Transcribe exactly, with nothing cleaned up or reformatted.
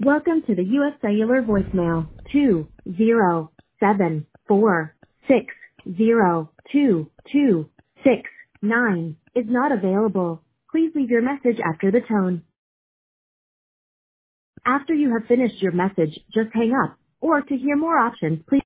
Welcome to the U S Cellular voicemail. two zero seven four six zero two two six nine is not available. Please leave your message after the tone. After you have finished your message, just hang up. Or to hear more options, please